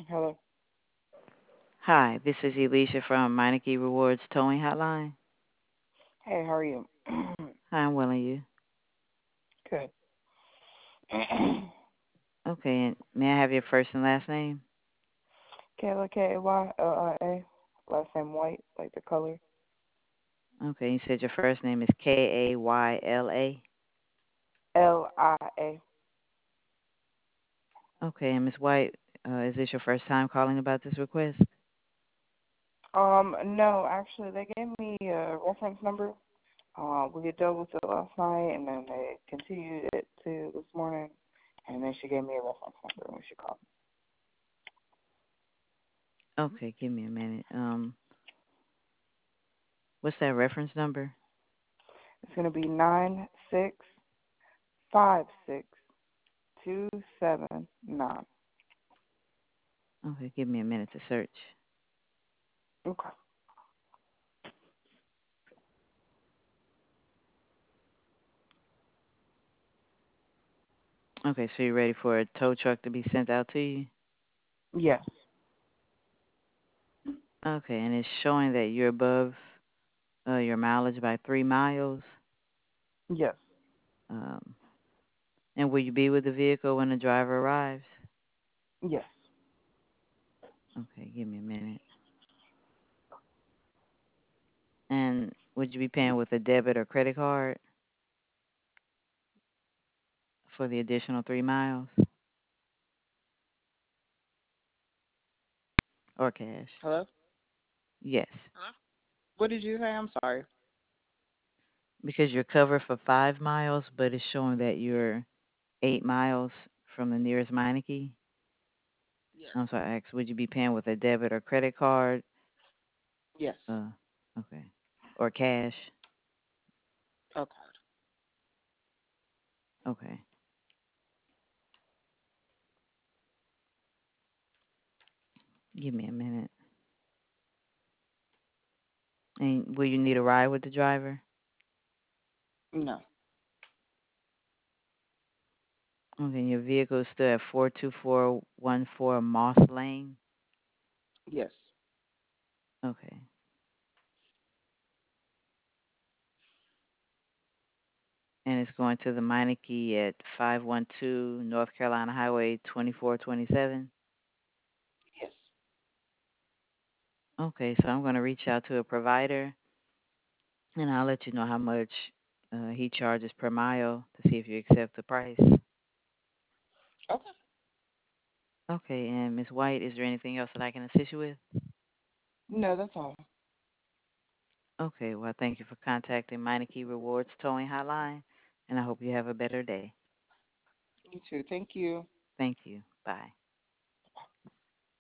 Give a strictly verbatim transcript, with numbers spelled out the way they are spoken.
Hello. Hi, this is Alicia from Meineke Rewards Towing Hotline. Hey, how are you? Hi, I'm well and you. Good. Okay, and may I have your first and last name? Kayla K A Y L I A. Last name White, like the color. Okay, you said your first name is K A Y L A. L I A. Okay, and Miss White, uh, is this your first time calling about this request? Um, no, actually, they gave me a reference number. Uh, we had dealt with it last night, and then they continued it to this morning, and then she gave me a reference number when she called. Okay, give me a minute. Um, what's that reference number? It's going to be nine six five six two seven nine. Okay, give me a minute to search. Okay. Okay, so you're ready for a tow truck to be sent out to you? Yes. Okay, and it's showing that you're above uh, your mileage by three miles. Yes. Um, and will you be with the vehicle when the driver arrives? Yes. Okay, give me a minute. And would you be paying with a debit or credit card for the additional three miles or cash? Hello? Yes, Huh? What did you say? I'm sorry. because you're covered for five miles, but it's showing that you're eight miles from the nearest Meineke. Yes. I'm sorry, I asked, would you be paying with a debit or credit card? Yes. Uh, okay, or cash? Okay. Okay, give me a minute. And will you need a ride with the driver? No. Okay, your vehicle is still at four two four one four Moss Lane. Yes. Okay. And it's going to the Meineke at five one two North Carolina Highway twenty-four twenty-seven. Yes. Okay, so I'm going to reach out to a provider, and I'll let you know how much uh, he charges per mile to see if you accept the price. Okay. Okay, and Miss White, is there anything else that I can assist you with? No, that's all. Okay, well, thank you for contacting Meineke Rewards Towing Hotline, and I hope you have a better day. You too. Thank you. Thank you. Bye.